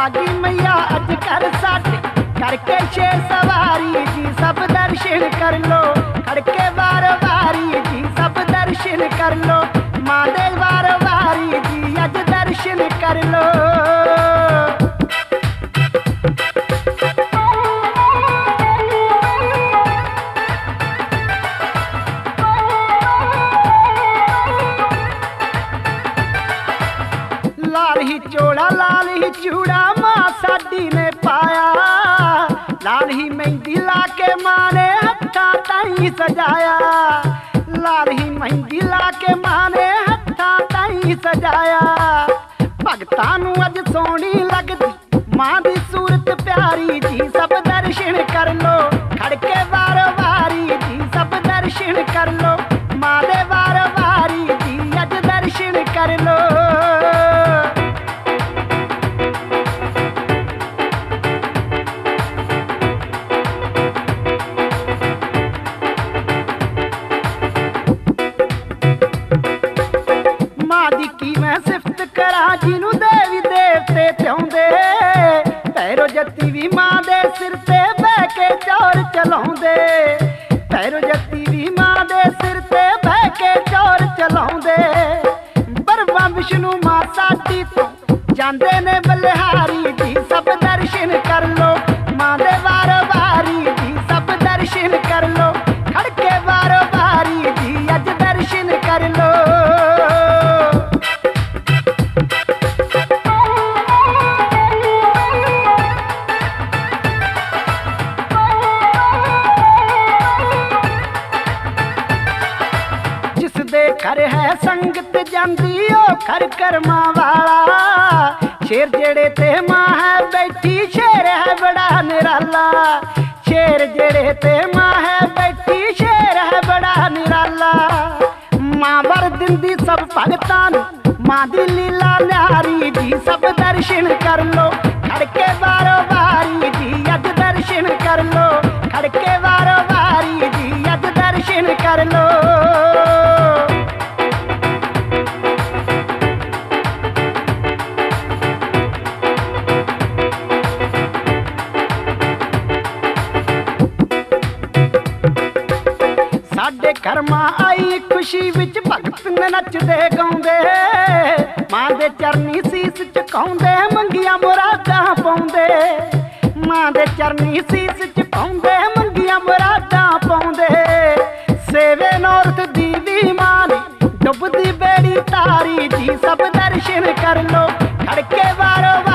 आगी मैया अज कर साडे करके शेर सवारी जी, सब दर्शन कर लो खड़के बार बारी जी, सब दर्शन कर लो मां दे बार बारी जी, अज दर्शन कर लो। लाल ही चोड़ा लाल ही चूड़ा मां साडी ने पाया, लाल ही मेहंदी ला के मां ने हत्था ताई सजाया, लाल ही मेहंदी ला के मां ने हत्था ताई सजाया। भगतां नूं अज सोहनी लगदी मां दी सूरत प्यारी जी, सब दर्शन कर लो खड़के बार बारी जी, सब दर्शन कर लो मां दे बार बारी जी, अज दर्शन कर लो। सिफत करा जिनू देवी देवते चाहुंदे, भैरो जत्ती भी मां दे सिर ते बह के चौर चलाउंदे, भैरो जत्ती भी मां दे सिर ते बह के चौर चलाउंदे। बरवा विष्णु मां साडी तो जांदे ने बलिहारी जी, सब दर्शन कर लो मां दे वार वारी जी, सब दर्शन कर लो खड़के वार वारी जी, अज दर्शन कर लो। घर है संगत जांदी ओ घर कर्मा वाला, शेर जेड़े ते मां है बैठी शेर है बड़ा निराला, शेर जेड़े ते मां है बैठी शेर है बड़ा निराला। मां वर दिंदी सब भगतां नूं मां दी लीला न्यारी जी, सब दर्शन कर लो खड़के बारो बारी जी, अज दर्शन कर लो खड़के बारो बारी जी, अज दर्शन कर लो। साडे घर मां आई खुशी विच भगत नचदे गाउंदे, मां दे चरनी सीस झुकाउंदे मंगियां मुरादां पाउंदे, मां दे चरनी सीस झुकाउंदे मंगियां मुरादां पाउंदे। सेवे नौरत दी भी मां ने डुबदी बेड़ी तारी जी, सब दर्शन कर लो खड़के बारो